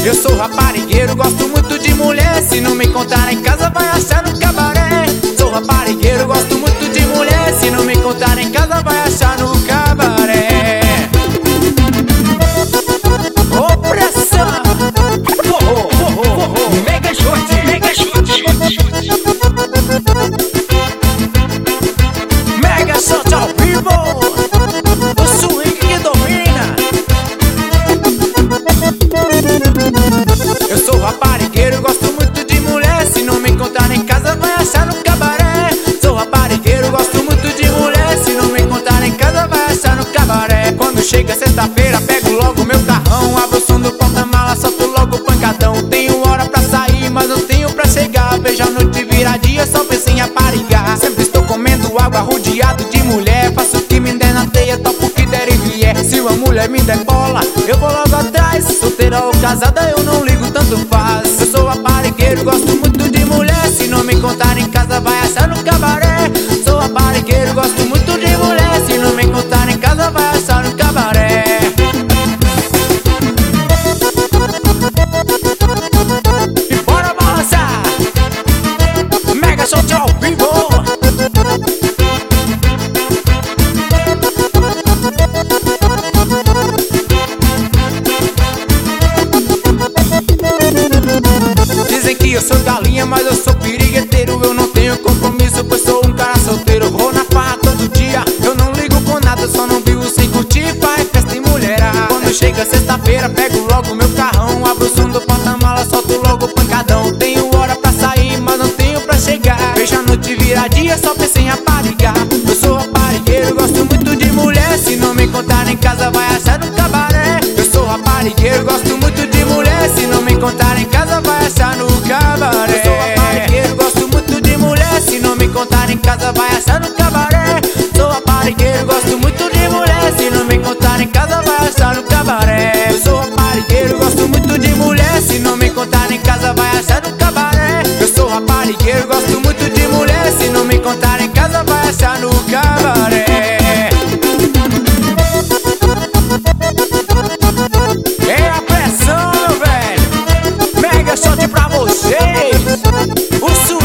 Eu sou raparigueiro, gosto muito de mulher. Se não me contar em casa, vai achar no cabaré. Sou raparigueiro, gosto muito de mulher. Se não me contar em casa, vai achar no cabaré. Opressão! Mega chute! Mega chute! Mega chute ao vivo! O swing que domina. Eu sou raparigueiro, gosto muito de mulher. Se não me encontrar em casa, vai achar no cabaré. Sou raparigueiro, gosto muito de mulher. Se não me encontrar em casa, vai achar no cabaré. Quando chega sexta-feira, pego logo meu carrão, abro o som do porta-mala, solto logo o pancadão. Tenho hora pra sair, mas não tenho pra chegar. Vejo a noite virar dia, só penso em aparigar. Sempre estou comendo água, rodeado de mulher. Faço o que me der na teia, topo o que der e vier. Se uma mulher me der bola, eu vou logo atrás. Solteira ou casada, eu não ligo, tanto faz. Eu sou raparigueiro, gosto muito de mulher. Se não me encontrar em casa, vai achar no cabaré. Sou raparigueiro, gosto muito de mulher. Se não me encontrar em casa, vai achar no cabaré. E bora balançar! Mega shot ao vivo! Dizem que eu sou galinha, mas eu sou pirigueteiro. Eu não tenho compromisso, pois sou um cara solteiro. Vou na farra todo dia, eu não ligo com nada. Só não vivo sem curtir, pai, festa e mulherada. Quando chega sexta-feira, pego logo meu carrão, abro o som do porta-mala, solto logo o pancadão. Tenho hora pra sair, mas não tenho pra chegar. Vejo a noite virar dia, só penso em aparigar. Eu sou raparigueiro, gosto muito de mulher. Se não me encontrar em casa, vai achar no cabaré. Eu sou raparigueiro, gosto muito de mulher. Se não me encontrar em casa, vai achar no cabaré. Eu sou raparigueiro, gosto muito de mulher. Se não me encontrar em casa, vai achar no cabaré. Sou raparigueiro, gosto muito de mulher. Se não me encontrar em casa, vai achar no cabaré. Eu sou raparigueiro, gosto muito de mulher. Se não me encontrar em casa, vai achar no cabaré. Eu sou raparigueiro, gosto muito de mulher. Se não me encontrar em casa, vai achar no cabaré. É a pressão, meu velho. Mega shot pra vocês. O